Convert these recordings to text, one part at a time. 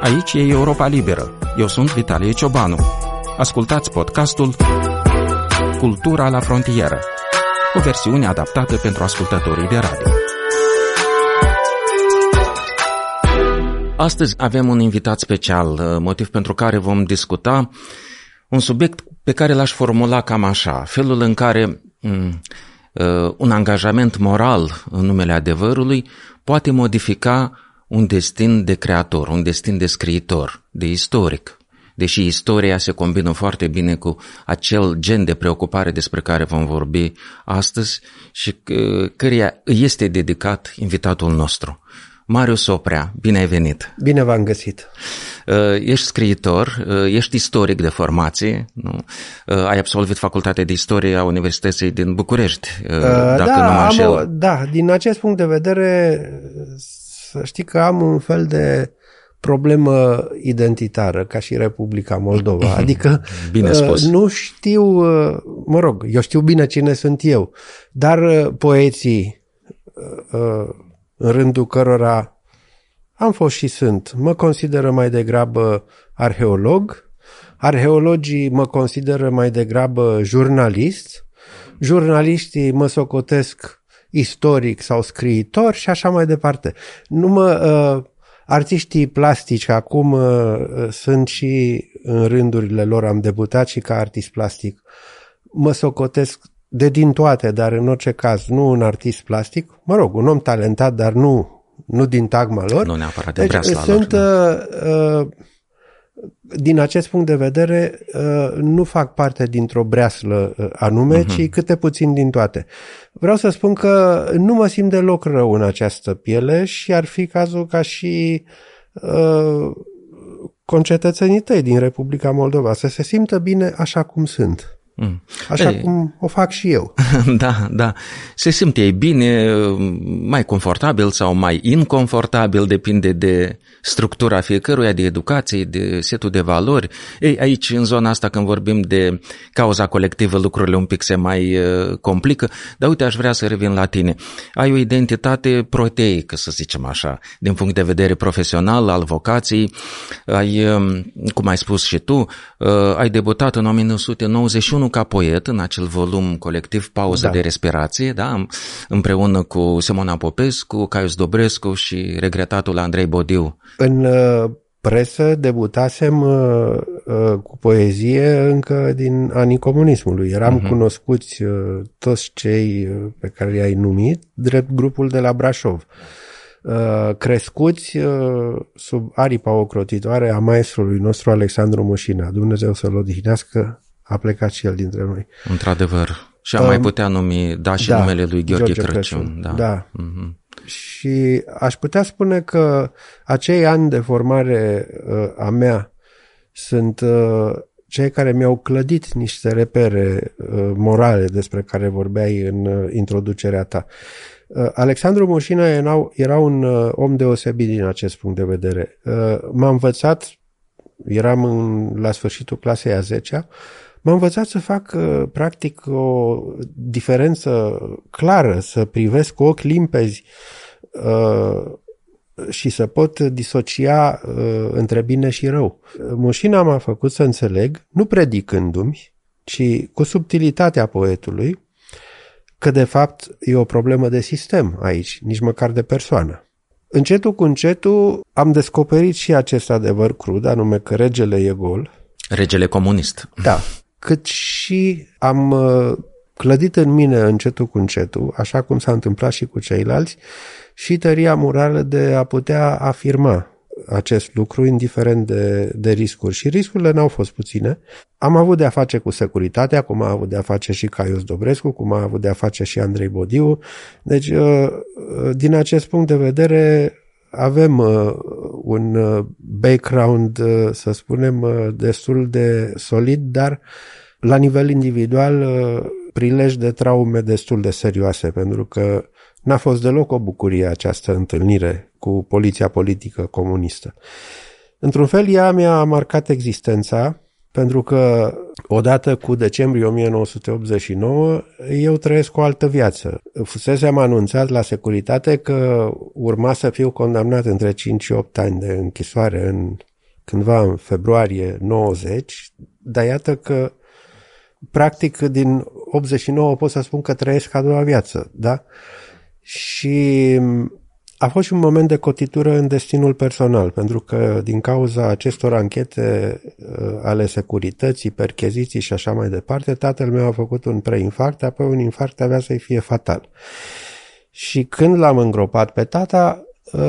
Aici e Europa Liberă. Eu sunt Vitalie Ciobanu. Ascultați podcastul Cultura la frontieră, o versiune adaptată pentru ascultătorii de radio. Astăzi avem un invitat special, motiv pentru care vom discuta un subiect pe care l-aș formula cam așa: felul în care un angajament moral în numele adevărului poate modifica un destin de creator, un destin de scriitor, de istoric. Deși istoria se combină foarte bine cu acel gen de preocupare despre care vom vorbi astăzi și căreia este dedicat invitatul nostru. Marius Oprea, bine ai venit! Bine v-am găsit! Ești scriitor, ești istoric de formație, nu? Ai absolvit Facultatea de Istorie a Universității din București, dacă nu mă înșel. Da, din acest punct de vedere, să știi că am un fel de problemă identitară, ca și Republica Moldova. Adică bine spus. Nu știu, eu știu bine cine sunt eu, dar poeții, în rândul cărora am fost și sunt, mă consideră mai degrabă arheolog, arheologii mă consideră mai degrabă jurnalist, jurnaliștii mă socotesc istoric sau scriitor și așa mai departe. Artiștii plastici, acum sunt și în rândurile lor, am debutat și ca artist plastic, mă socotesc din toate, dar în orice caz nu un artist plastic, un om talentat, dar nu din tagma lăr. Nu neapărat de breasla sunt, lor. Din acest punct de vedere, nu fac parte dintr-o breaslă anume, ci câte puțin din toate. Vreau să spun că nu mă simt deloc rău în această piele și ar fi cazul ca și concetățenii tăi din Republica Moldova să se simtă bine așa cum sunt. Așa cum o fac și eu. Da. Se simte ei bine, mai confortabil sau mai inconfortabil, depinde de structura fiecăruia, de educație, de setul de valori. Ei, aici, în zona asta, când vorbim de cauza colectivă, lucrurile un pic se mai complică. Dar uite, aș vrea să revin la tine. Ai o identitate proteică, să zicem așa, din punct de vedere profesional, al vocației. Ai, cum ai spus și tu, ai debutat în 1991 ca poet în acel volum colectiv Pauză de respirație, da? Împreună cu Simona Popescu, Caius Dobrescu și regretatul Andrei Bodiu. În presă debutasem cu poezie încă din anii comunismului. Eram cunoscuți toți cei pe care i-ai numit drept grupul de la Brașov. Crescuți sub aripa ocrotitoare a maestrului nostru Alexandru Mușina. Dumnezeu să-l odihnească, a plecat și el dintre noi. Într-adevăr. Și am mai putea numi, și numele lui Gheorghe Crăciun. Da. Și aș putea spune că acei ani de formare a mea sunt cei care mi-au clădit niște repere morale despre care vorbeai în introducerea ta. Alexandru Mușina era un om deosebit din acest punct de vedere. M-a învățat, eram la sfârșitul clasei a 10-a, m-a învățat să fac practic o diferență clară, să privesc cu ochi limpezi și să pot disocia între bine și rău. Mușina m-a făcut să înțeleg, nu predicându-mi, ci cu subtilitatea poetului, că de fapt e o problemă de sistem aici, nici măcar de persoană. Încetul cu încetul am descoperit și acest adevăr crud, anume că regele e gol. Regele comunist. Da. Cât și am clădit în mine încetul cu încetul, așa cum s-a întâmplat și cu ceilalți, și tăria morală de a putea afirma acest lucru indiferent de riscuri. Și riscurile n-au fost puține. Am avut de a face cu securitatea, cum a avut de a face și Caius Dobrescu, cum a avut de a face și Andrei Bodiu. Deci, din acest punct de vedere, avem un background, să spunem, destul de solid, dar la nivel individual prilej de traume destul de serioase, pentru că n-a fost deloc o bucurie această întâlnire cu poliția politică comunistă. Într-un fel, ea mi-a marcat existența, pentru că odată cu decembrie 1989 eu trăiesc o altă viață. Fusesem anunțat la securitate că urma să fiu condamnat între 5 și 8 ani de închisoare în cândva în februarie 90, dar iată că practic din 89 pot să spun că trăiesc a doua viață, da? Și a fost și un moment de cotitură în destinul personal, pentru că din cauza acestor anchete ale securității, percheziții și așa mai departe, tatăl meu a făcut un preinfarct, apoi un infarct avea să-i fie fatal. Și când l-am îngropat pe tata,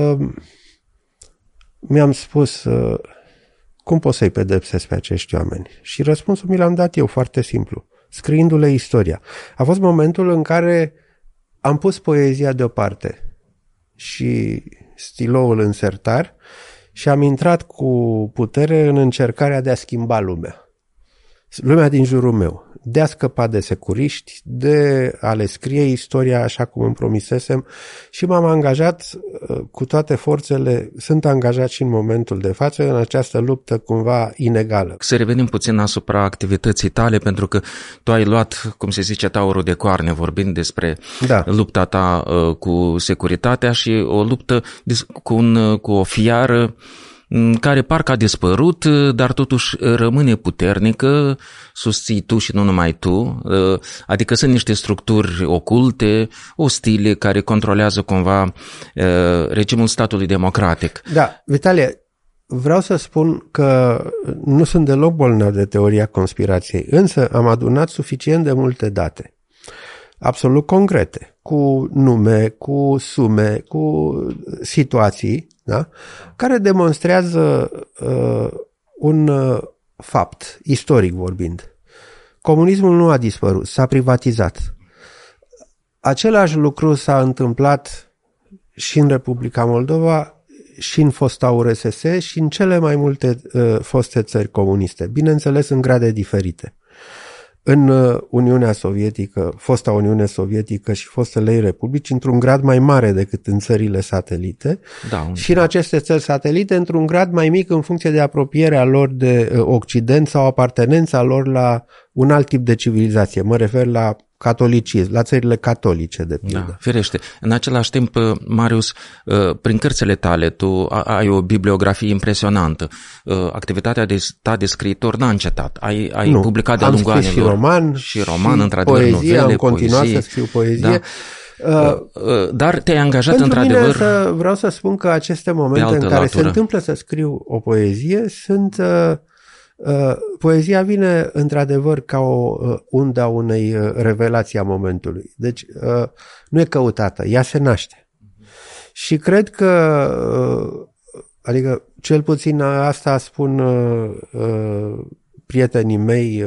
mi-am spus, cum pot să-i pedepsesc pe acești oameni? Și răspunsul mi l-am dat eu, foarte simplu, scriindu-le istoria. A fost momentul în care am pus poezia deoparte și stiloul în sertar și am intrat cu putere în încercarea de a schimba lumea din jurul meu, de a scăpa de securiști, de a le scrie istoria așa cum îmi promisesem și m-am angajat cu toate forțele, sunt angajat și în momentul de față în această luptă cumva inegală. Să revenim puțin asupra activității tale, pentru că tu ai luat, cum se zice, taurul de coarne, vorbind despre lupta ta cu securitatea și o luptă cu o fiară care parcă a dispărut, dar totuși rămâne puternică, susții tu și nu numai tu, adică sunt niște structuri oculte, ostile, care controlează cumva regimul statului democratic. Da, Vitalie, vreau să spun că nu sunt deloc bolnav de teoria conspirației, însă am adunat suficient de multe date, absolut concrete, cu nume, cu sume, cu situații, da? Care demonstrează un fapt, istoric vorbind. Comunismul nu a dispărut, s-a privatizat. Același lucru s-a întâmplat și în Republica Moldova, și în fosta URSS, și în cele mai multe foste țări comuniste, bineînțeles în grade diferite. În Uniunea Sovietică, fosta Uniune Sovietică și fostele ei republici, într-un grad mai mare decât în țările satelite, și în aceste țări satelite, într-un grad mai mic în funcție de apropierea lor de Occident sau apartenența lor la un alt tip de civilizație. Mă refer la catolicism, la țările catolice, de pildă. Da, firește. În același timp, Marius, prin cărțile tale, tu ai o bibliografie impresionantă. Activitatea ta de scriitor n-a încetat. Ai publicat de-a lungul anilor. Și roman, într-adevăr, poezie, novele, am continuat să scriu poezie. Da. Dar te-ai angajat pentru într-adevăr... Mine vreau să spun că aceste momente în care se întâmplă să scriu o poezie sunt... Poezia vine într-adevăr ca o undă a unei revelații a momentului. Deci nu e căutată, ea se naște. Și cred că, adică cel puțin asta spun prietenii mei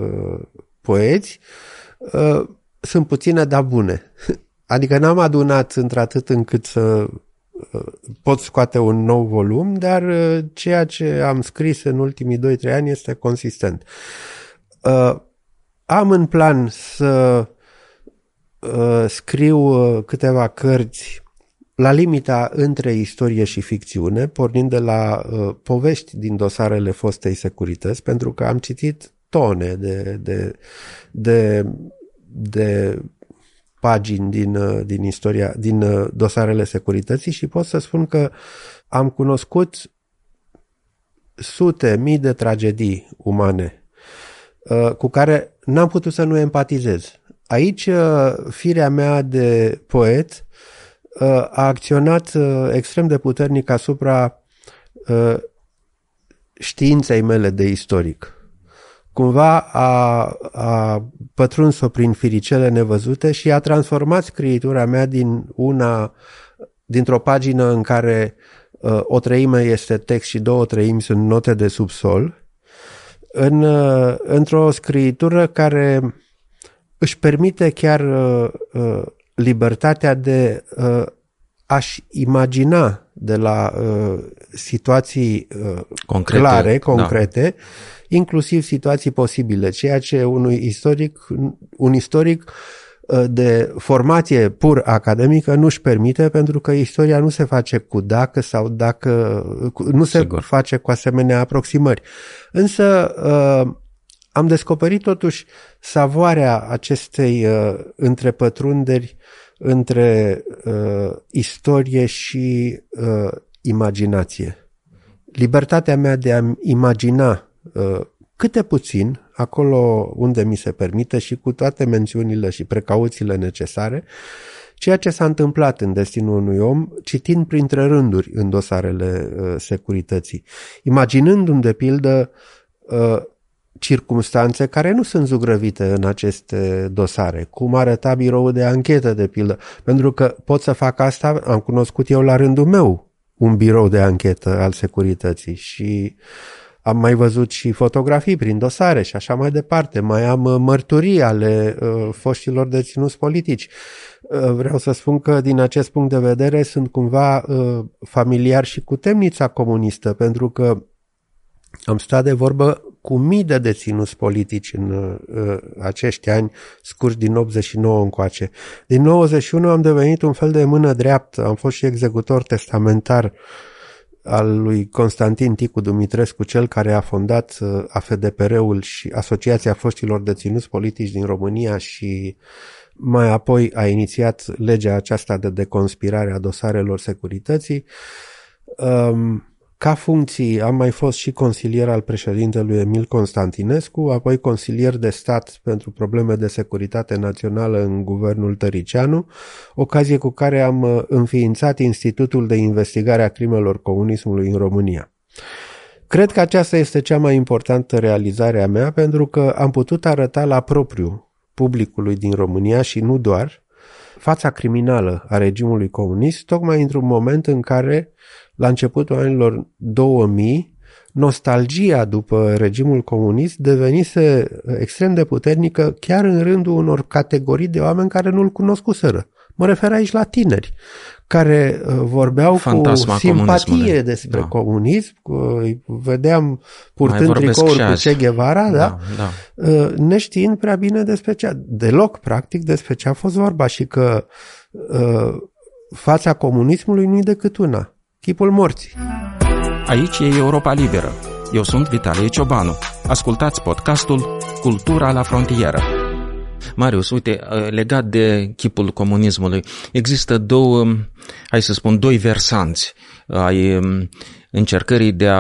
poeți, sunt puține, dar bune. Adică n-am adunat într-atât încât să pot scoate un nou volum, dar ceea ce am scris în ultimii 2-3 ani este consistent. Am în plan să scriu câteva cărți la limita între istorie și ficțiune, pornind de la povești din dosarele fostei securități, pentru că am citit tone de pagini din istoria, din dosarele securității și pot să spun că am cunoscut mii de tragedii umane cu care n-am putut să nu empatizez. Aici firea mea de poet a acționat extrem de puternic asupra științei mele de istoric. Cumva a pătruns-o prin firicele nevăzute și a transformat scriitura mea dintr-o pagină în care o treime este text și 2/3 sunt note de subsol, într-o scriitură care își permite chiar libertatea de a-și imagina de la situații clare, concrete, inclusiv situații posibile, ceea ce un istoric de formație pur academică nu își permite, pentru că istoria nu se face cu dacă sau dacă, nu se face cu asemenea aproximări. Însă am descoperit totuși savoarea acestei întrepătrunderi între istorie și imaginație. libertatea mea de a imagina câte puțin, acolo unde mi se permite și cu toate mențiunile și precauțiile necesare, ceea ce s-a întâmplat în destinul unui om, citind printre rânduri în dosarele securității, imaginându-mi de pildă circumstanțe care nu sunt zugrăvite în aceste dosare, cum arăta biroul de anchetă de pildă, pentru că pot să fac asta, am cunoscut eu la rândul meu un birou de anchetă al securității și am mai văzut și fotografii prin dosare și așa mai departe. Mai am mărturii ale foștilor deținuți politici. Vreau să spun că din acest punct de vedere sunt cumva familiar și cu temnița comunistă, pentru că am stat de vorbă cu mii de deținuți politici în acești ani scurși din 89 încoace. Din 91 am devenit un fel de mână dreaptă, am fost și executor testamentar al lui Constantin Ticu Dumitrescu, cel care a fondat AFDPR-ul și Asociația Foștilor Deținuți Politici din România și mai apoi a inițiat legea aceasta de deconspirare a dosarelor securității. Ca funcții am mai fost și consilier al președintelui Emil Constantinescu, apoi consilier de stat pentru probleme de securitate națională în guvernul Tăricianu, ocazie cu care am înființat Institutul de Investigare a Crimelor Comunismului în România. Cred că aceasta este cea mai importantă realizare a mea, pentru că am putut arăta la propriu publicului din România și nu doar fața criminală a regimului comunist, tocmai într-un moment în care, la începutul anilor 2000, nostalgia după regimul comunist devenise extrem de puternică chiar în rândul unor categorii de oameni care nu-l cunoscuseră. Mă refer aici la tineri, care vorbeau Fantasma cu simpatie despre comunism, vedeam purtând tricouri cu Che Guevara, da? Neștiind prea bine deloc practic despre ce a fost vorba și că fața comunismului nu-i decât una, chipul morții. Aici e Europa Liberă. Eu sunt Vitalie Ciobanu. Ascultați podcastul Cultura la frontieră. Marius, uite, legat de chipul comunismului, există doi versanți ai încercării de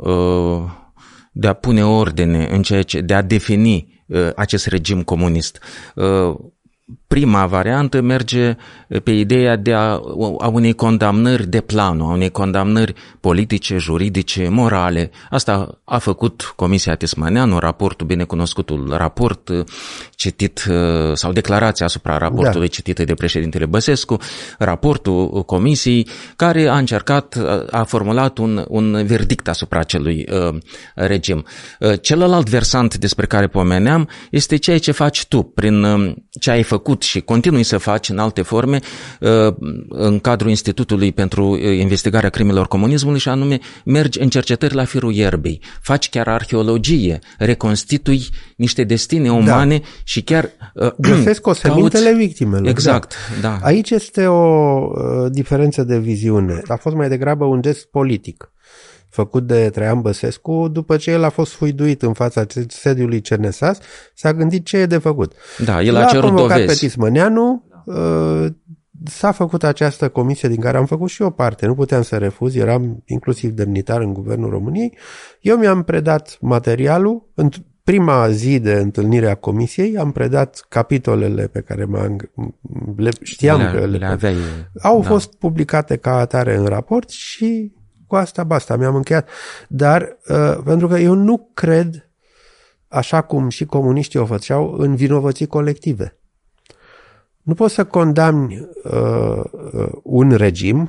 a pune ordine în de a defini acest regim comunist. Prima variantă merge pe ideea a unei condamnări de planul, a unei condamnări politice, juridice, morale. Asta a făcut Comisia Tismaneanu, raportul, binecunoscutul raport citit, sau declarația asupra raportului citită de președintele Băsescu, raportul Comisiei, care a formulat un verdict asupra acelui regim. Celălalt versant despre care pomeneam este ceea ce faci tu, prin ce ai făcut și continui să faci în alte forme în cadrul Institutului pentru Investigarea Crimelor Comunismului, și anume mergi în cercetări la firul ierbei, faci chiar arheologie, reconstitui niște destine umane și chiar găsesc osemintele victimelor. Exact, da. Aici este o diferență de viziune. A fost mai degrabă un gest politic făcut de Traian Băsescu, după ce el a fost sfuiduit în fața sediului CNSAS, s-a gândit ce e de făcut. Da, el a cerut dovezi. Pe Tismăneanu, s-a făcut această comisie din care am făcut și o parte, nu puteam să refuz, eram inclusiv demnitar în Guvernul României. Eu mi-am predat materialul, în prima zi de întâlnire a comisiei, am predat capitolele pe care știam că le aveai. Au fost publicate ca atare în raport și cu asta basta, mi-am încheiat. Dar pentru că eu nu cred, așa cum și comuniștii o făceau, în vinovății colective. Nu poți să condamni un regim,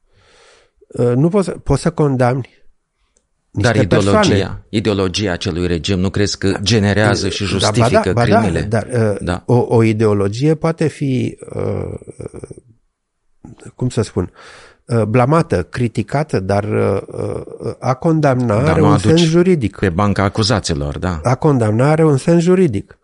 poți să condamni niște Dar ideologia acelui regim nu crezi că generează și justifică crimele? Dar o ideologie poate fi, cum să spun, blamată, criticată, dar a condamna are un sens juridic. Pe banca acuzaților, da. A condamna are un sens juridic.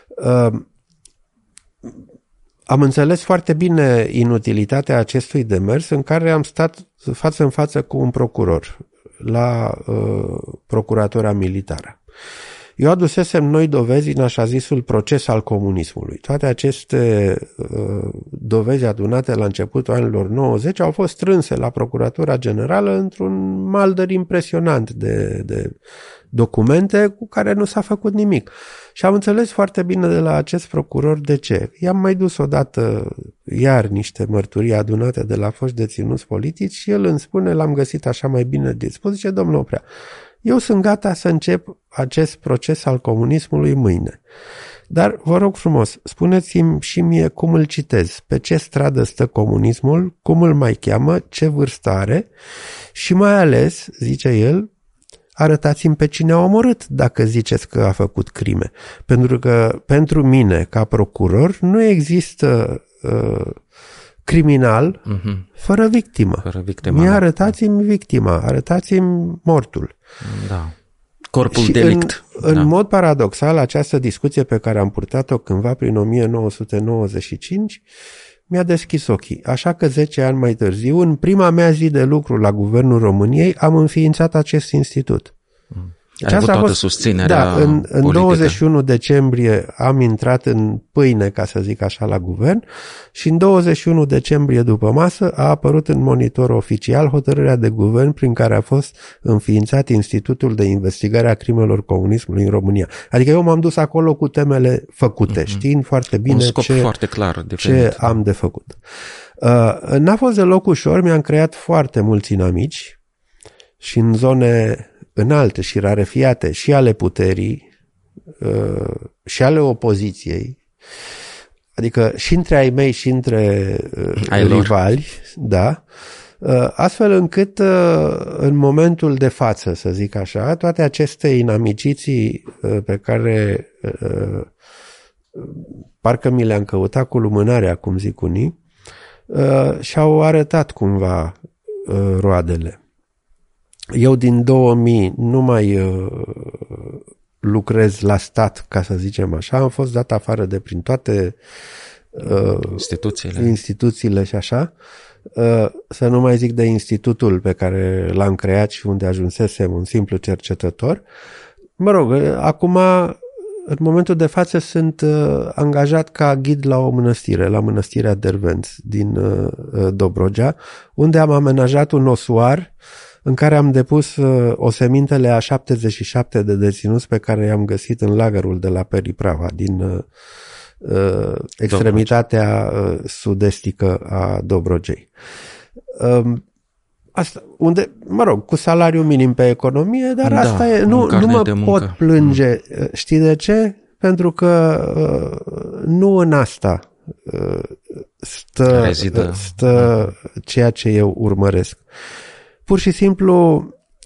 Am înțeles foarte bine inutilitatea acestui demers în care am stat față în față cu un procuror la procuratura militară. Eu adusesem noi dovezi în așa zisul proces al comunismului. Toate aceste dovezi adunate la începutul anilor 90 au fost strânse la Procuratura Generală într-un maldăr impresionant de documente cu care nu s-a făcut nimic. Și am înțeles foarte bine de la acest procuror de ce. I-am mai dus odată iar niște mărturii adunate de la foști deținuți politici și el îmi spune, l-am găsit așa mai bine dispus, zice, domnule Oprea, eu sunt gata să încep acest proces al comunismului mâine. Dar vă rog frumos, spuneți-mi și mie cum îl citez, pe ce stradă stă comunismul, cum îl mai cheamă, ce vârstă are și mai ales, zice el, arătați-mi pe cine a omorât dacă ziceți că a făcut crime. Pentru că pentru mine, ca procuror, nu există criminal fără victimă. Mie arătați-mi victima, arătați-mi mortul. Da. Corpul și delict. În mod paradoxal, această discuție pe care am purtat-o cândva prin 1995 mi-a deschis ochii. Așa că 10 ani mai târziu, în prima mea zi de lucru la Guvernul României, am înființat acest institut. Ai avut toată susținerea în 21 decembrie am intrat în pâine, ca să zic așa, la guvern și în 21 decembrie după masă a apărut în monitor oficial hotărârea de guvern prin care a fost înființat Institutul de Investigare a Crimelor Comunismului în România. Adică eu m-am dus acolo cu temele făcute, știind foarte bine foarte clar, ce am de făcut. N-a fost deloc ușor, mi-am creat foarte mulți inamici și în zone înalte și rarefiate și ale puterii și ale opoziției, adică și între ai mei și între rivali, da, astfel încât în momentul de față, să zic așa, toate aceste inamiciții pe care parcă mi le-am căutat cu lumânarea, cum zic unii, și-au arătat cumva roadele. Eu din 2000 nu mai lucrez la stat, ca să zicem așa, am fost dat afară de prin toate instituțiile și așa, să nu mai zic de institutul pe care l-am creat și unde ajunsesem un simplu cercetător. Mă rog, acum, în momentul de față, sunt angajat ca ghid la o mănăstire, la Mănăstirea Dervenți din Dobrogea, unde am amenajat un osuar în care am depus osemintele a 77 de deținuți pe care i-am găsit în lagărul de la Periprava, din extremitatea sud-estică a Dobrogei. Asta, unde, mă rog, cu salariu minim pe economie, dar asta e, nu mă pot plânge. Știi de ce? Pentru că nu în asta stă ceea ce eu urmăresc. Pur și simplu,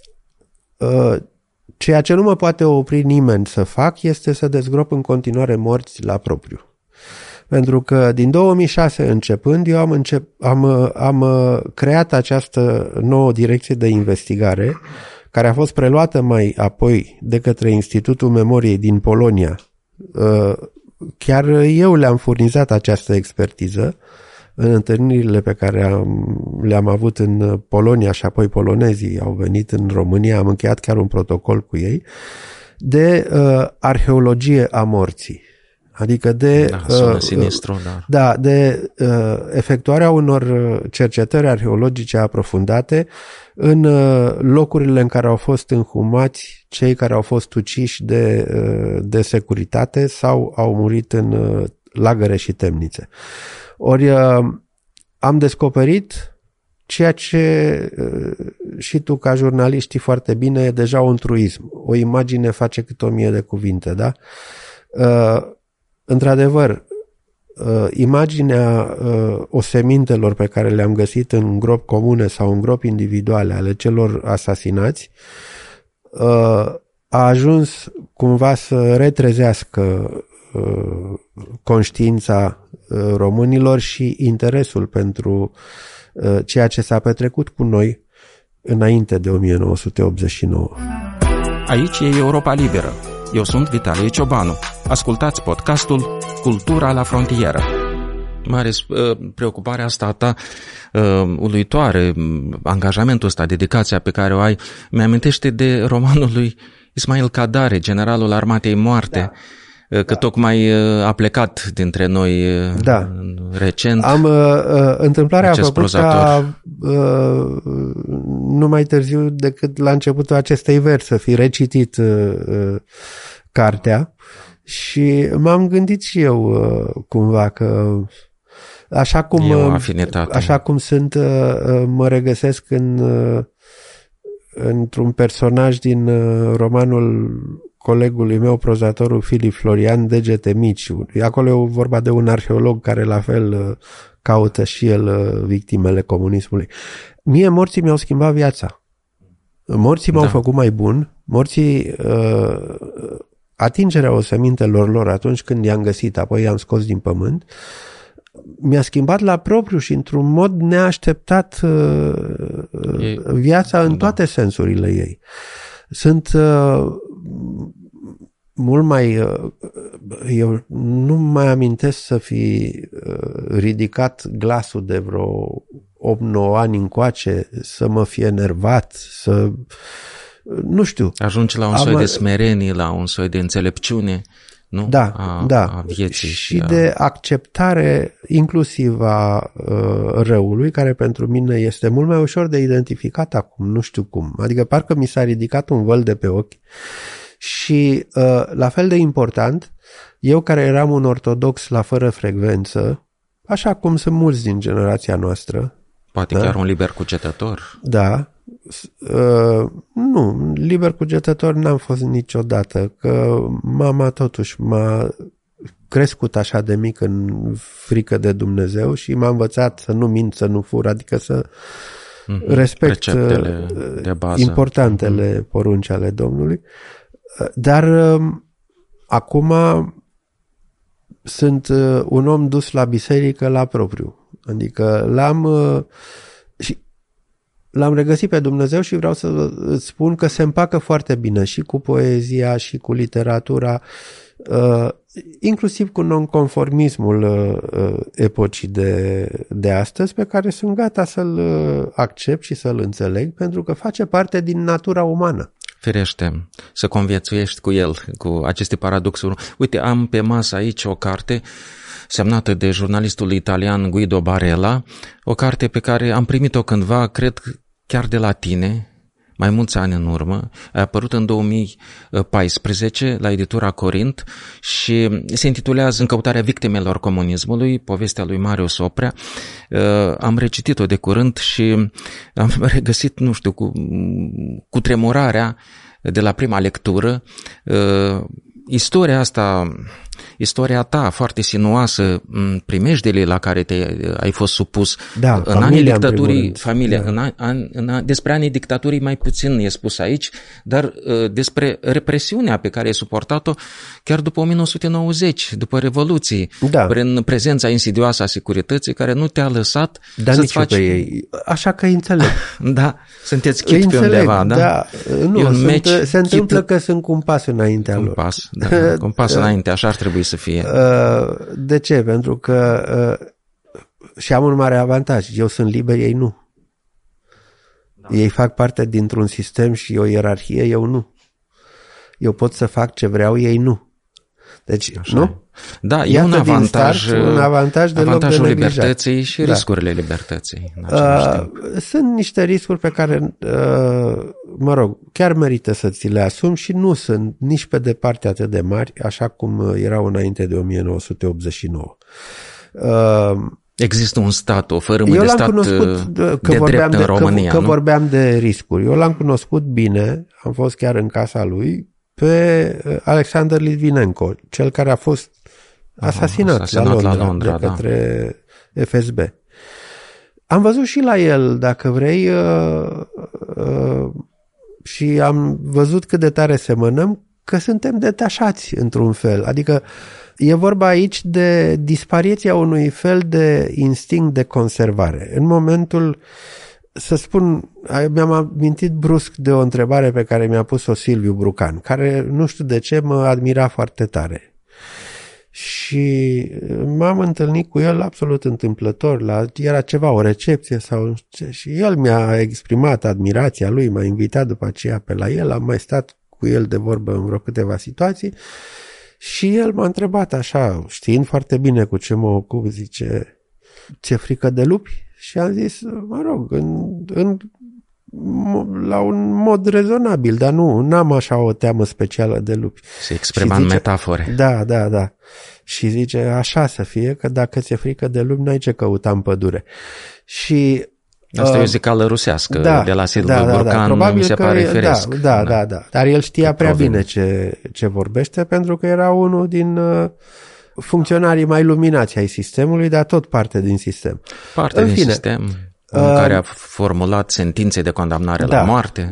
ceea ce nu mă poate opri nimeni să fac este să dezgrop în continuare morți la propriu. Pentru că din 2006 începând, eu am creat această nouă direcție de investigare, care a fost preluată mai apoi de către Institutul Memoriei din Polonia. Chiar eu le-am furnizat această expertiză în întâlnirile pe care le-am avut în Polonia și apoi polonezii au venit în România, am încheiat chiar un protocol cu ei, de arheologie a morții. Adică de sinistru, de efectuarea unor cercetări arheologice aprofundate în locurile în care au fost înhumați cei care au fost uciși de securitate sau au murit în lagăre și temnițe. Ori am descoperit ceea ce și tu ca jurnalist știi foarte bine, e deja un truism. O imagine face cât 1000 de cuvinte, da? Într-adevăr, imaginea osemintelor pe care le-am găsit în gropi comune sau în gropi individuale ale celor asasinați a ajuns cumva să retrezească conștiința românilor și interesul pentru ceea ce s-a petrecut cu noi înainte de 1989. Aici e Europa Liberă. Eu sunt Vitalie Ciobanu. Ascultați podcastul Cultura la frontieră. Marius, preocuparea asta ta uluitoare, angajamentul ăsta, dedicația pe care o ai, mi-amintește de romanul lui Ismail Kadare, generalul armatei moarte, că tocmai a plecat dintre noi recent. Întâmplarea a făcut ca nu mai târziu decât la începutul acestei veri să fi recitit cartea și m-am gândit și eu cumva că așa cum sunt, mă regăsesc într-un personaj din romanul colegului meu, prozatorul Filip Florian, Degete mici. Acolo e vorba de un arheolog care la fel caută și el victimele comunismului. Mie morții mi-au schimbat viața. Morții m-au făcut mai bun. Morții, atingerea osemintelor lor atunci când i-am găsit, apoi i-am scos din pământ, mi-a schimbat la propriu și într-un mod neașteptat viața în toate sensurile ei. Sunt mult mai... Eu nu mai amintesc să fi ridicat glasul de vreo 8-9 ani încoace, să mă fie enervat, să... Nu știu. Ajungi la un soi de smerenie, la un soi de înțelepciune, nu? A vieții. Și de acceptare inclusiv a răului, care pentru mine este mult mai ușor de identificat acum, nu știu cum. Adică parcă mi s-a ridicat un văl de pe ochi și la fel de important, eu care eram un ortodox la fără frecvență, așa cum sunt mulți din generația noastră. Poate chiar un liber cugetător. Da. Nu, liber cugetător n-am fost niciodată, că mama totuși m-a crescut așa de mic în frică de Dumnezeu și m-a învățat să nu mint, să nu fur, adică să respect de bază. Importantele porunci ale Domnului. Dar acum sunt un om dus la biserică la propriu. Adică l-am regăsit pe Dumnezeu și vreau să îți spun că se împacă foarte bine și cu poezia și cu literatura, inclusiv cu nonconformismul epocii de astăzi, pe care sunt gata să-l accept și să-l înțeleg, pentru că face parte din natura umană. Ferește, să conviețuiești cu el, cu aceste paradoxuri. Uite, am pe masă aici o carte semnată de jurnalistul italian Guido Barella, o carte pe care am primit-o cândva, cred chiar de la tine, mai mulți ani în urmă, a apărut în 2014 la editura Corint și se intitulează În căutarea victimelor comunismului, povestea lui Marius Oprea. Am recitit-o de curând și am regăsit, nu știu, cu tremurarea de la prima lectură, istoria ta foarte sinuoasă, primejdele la care ai fost supus în anii dictaturii, despre anii dictaturii mai puțin e spus aici, dar despre represiunea pe care ai suportat-o chiar după 1990, după Revoluție, prin prezența insidioasă a securității care nu te-a lăsat să-ți faci... pe ei. Așa că înțeleg. Da, sunteți chit pe undeva, da? Da. Nu, se întâmplă că sunt cu un pas înaintea lor. Un pas înainte, așa ar trebui să fie. De ce? Pentru că și am un mare avantaj. Eu sunt liber, ei nu. Ei fac parte dintr-un sistem și o ierarhie, eu nu. Eu pot să fac ce vreau, ei nu. Deci, așa. Nu? Da, e un avantaj, avantajul libertății și riscurile libertății. Sunt niște riscuri pe care, chiar merită să ți le asumi și nu sunt nici pe departe atât de mari, așa cum erau înainte de 1989. Există un stat, o fărâmă de stat de drept în România, că vorbeam de riscuri. Eu l-am cunoscut bine, am fost chiar în casa lui, pe Alexander Litvinenko, cel care a fost asasinat la Londra de către FSB. Am văzut și la el, dacă vrei, și am văzut cât de tare semănăm, că suntem detașați într-un fel. Adică e vorba aici de dispariția unui fel de instinct de conservare. În momentul, să spun, mi-am amintit brusc de o întrebare pe care mi-a pus-o Silviu Brucan, care nu știu de ce mă admira foarte tare. Și m-am întâlnit cu el absolut întâmplător, era ceva, o recepție sau nu știu ce, și el mi-a exprimat admirația lui, m-a invitat după aceea pe la el, am mai stat cu el de vorbă în vreo câteva situații și el m-a întrebat așa, știind foarte bine cu ce mă ocup, zice, ți-e frică de lupi? Și am zis, mă rog, la un mod rezonabil, dar n-am așa o teamă specială de lupi. Se exprima în metafore. Da. Și zice, așa să fie, că dacă ți-e frică de lupi, n-ai ce căuta în pădure. Și asta e o zicală rusească, de la Silviu Burcan, mi se pare firesc. Da. Dar el știa prea bine ce vorbește, pentru că era unul din funcționarii mai luminați ai sistemului, dar tot parte din sistem. Parte din sistem, care a formulat sentințe de condamnare la moarte.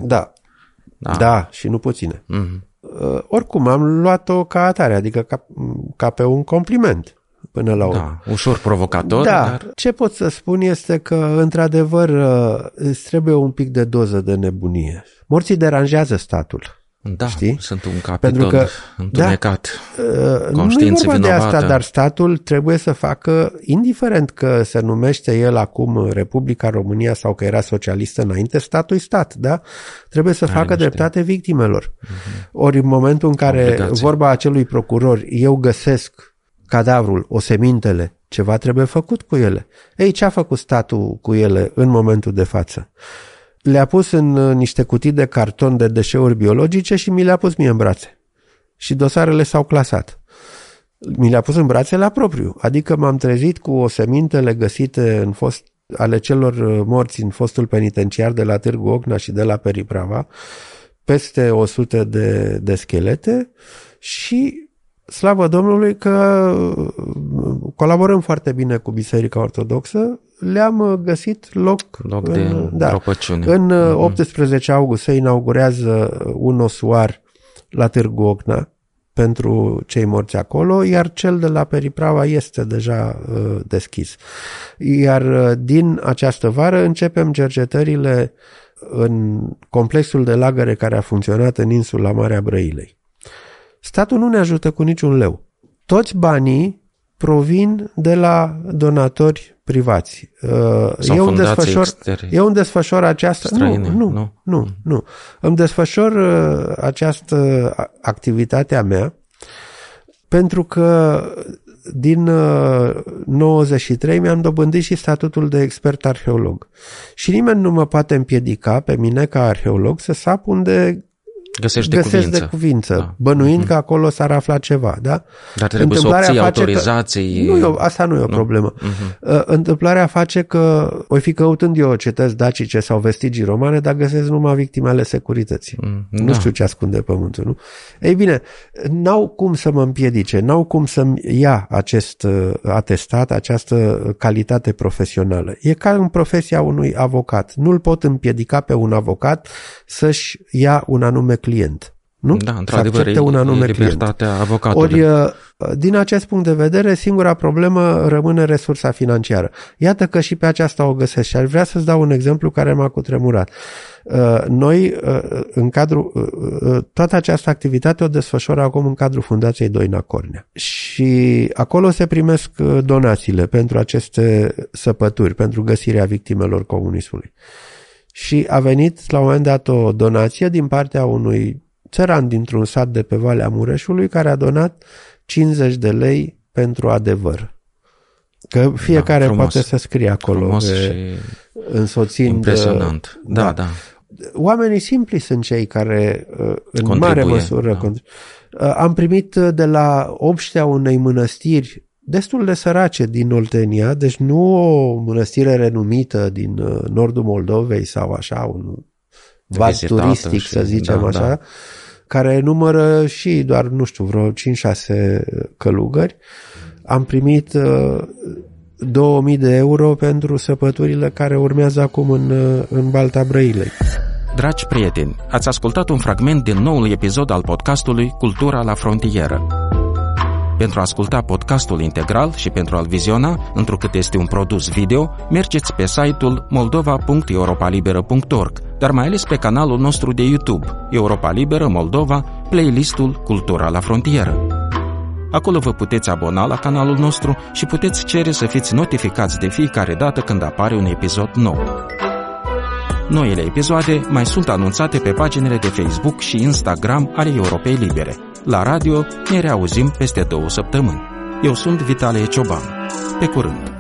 Da, și nu puține. Oricum, am luat-o ca atare, adică ca pe un compliment. Până la urmă. Ușor provocator. Dar ce pot să spun este că, într-adevăr, îți trebuie un pic de doză de nebunie. Morții deranjează statul. Da, știi? Sunt un capitol întunecat. Conștiință nu e vorba vinovată. de asta, dar statul trebuie să facă, indiferent că se numește el acum Republica România sau că era socialistă înainte, statul e stat, da? Trebuie să facă dreptate victimelor. Ori în momentul în care vorba acelui procuror, eu găsesc cadavrul, osemintele, ceva trebuie făcut cu ele. Ei, ce a făcut statul cu ele în momentul de față? Le-a pus în niște cutii de carton de deșeuri biologice și mi le-a pus mie în brațe. Și dosarele s-au clasat. Mi le-a pus în brațe la propriu. Adică m-am trezit cu osemintele găsite ale celor morți în fostul penitenciar de la Târgu Ocna și de la Periprava, peste 100 de schelete și slavă Domnului că colaborăm foarte bine cu Biserica Ortodoxă, le-am găsit loc de gropăciune. În 18 august se inaugurează un osuar la Târgu Ocna pentru cei morți acolo, iar cel de la Periprava este deja deschis. Iar din această vară începem cercetările în complexul de lagăre care a funcționat în insula Marea Brăilei. Statul nu ne ajută cu niciun leu. Toți banii provin de la donatori privați. Eu îmi desfășor această... Nu. Îmi desfășor această activitate a mea pentru că din 93 mi-am dobândit și statutul de expert arheolog. Și nimeni nu mă poate împiedica pe mine ca arheolog să sap unde găsesc de cuvință, bănuind că acolo s-ar afla ceva, da? Dar trebuie să obții autorizații. Asta nu e o problemă. Întâmplarea face că voi fi căutând eu cetăți dacice sau vestigii romane, dar găsesc numai victime ale securității. Nu știu ce ascunde pământul, nu? Ei bine, n-au cum să mă împiedice, n-au cum să-mi ia acest atestat, această calitate profesională. E ca în profesia unui avocat. Nu-l pot împiedica pe un avocat să-și ia un anume client. Nu? Da, într-adevăr, e libertatea avocatului. Ori, din acest punct de vedere, singura problemă rămâne resursa financiară. Iată că și pe aceasta o găsesc și aș vrea să-ți dau un exemplu care m-a cutremurat. Noi, în cadrul, toată această activitate o desfășură acum în cadrul Fundației Doina Cornea. Și acolo se primesc donațiile pentru aceste săpături, pentru găsirea victimelor comunismului. Și a venit la un moment dat o donație din partea unui țăran dintr-un sat de pe Valea Mureșului care a donat 50 de lei pentru adevăr. Că fiecare poate să scrie acolo însoțind... Impresionant. Da. Oamenii simpli sunt cei care în mare măsură am primit de la obștea unei mănăstiri destul de sărace din Oltenia, deci nu o mănăstire renumită din nordul Moldovei sau așa, un vat turistic, să zicem așa, care numără și doar, nu știu, vreo 5-6 călugări. Am primit 2000 de euro pentru săpăturile care urmează acum în Balta Brăilei. Dragi prieteni, ați ascultat un fragment din noul episod al podcastului Cultura la frontieră. Pentru a asculta podcastul integral și pentru a-l viziona, întrucât este un produs video, mergeți pe site-ul moldova.europalibera.org, dar mai ales pe canalul nostru de YouTube, Europa Liberă Moldova, playlistul Cultura la frontieră. Acolo vă puteți abona la canalul nostru și puteți cere să fiți notificați de fiecare dată când apare un episod nou. Noile episoade mai sunt anunțate pe paginile de Facebook și Instagram ale Europei Libere. La radio ne reauzim peste 2 săptămâni. Eu sunt Vitalie Cioban. Pe curând!